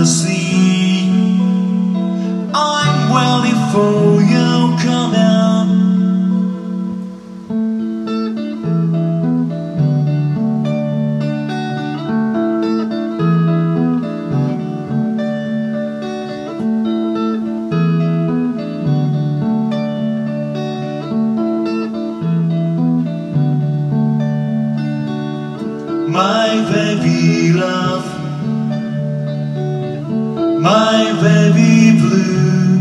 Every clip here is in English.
the sea. I'm waiting for you coming. My baby love, my baby blue,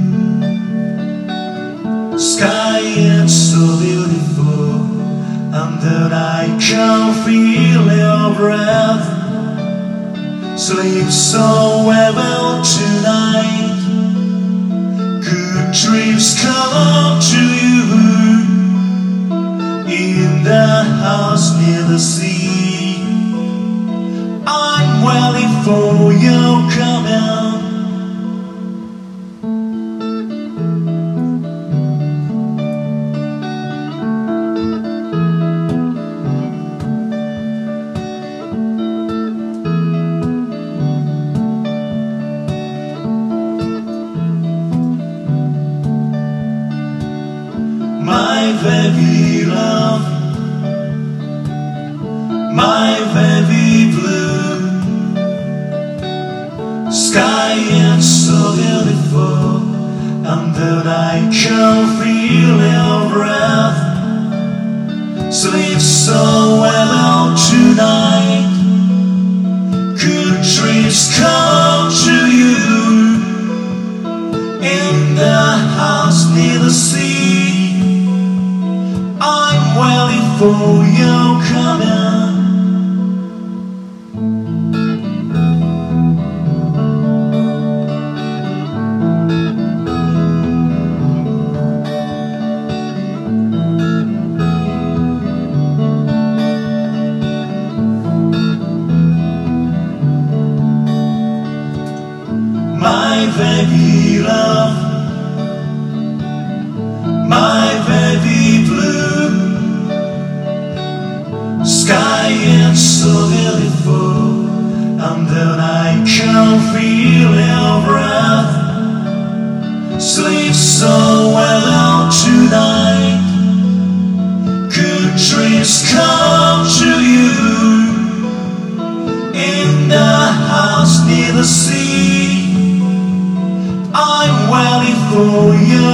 sky is so beautiful, and that I can feel your breath. Sleep so well tonight, good dreams come to you, in the house near the sea. I'm waiting for you coming. My baby love, my baby blue, sky is so beautiful, and that I can feel your breath. Sleep so well tonight, good dreams come to you, in the house near the sea. I'm waiting for you coming. My baby love, my baby blue, sky is so beautiful, and that I can feel your breath. Sleep so well tonight, good dreams come to you, in the house near the sea. I'm waiting for you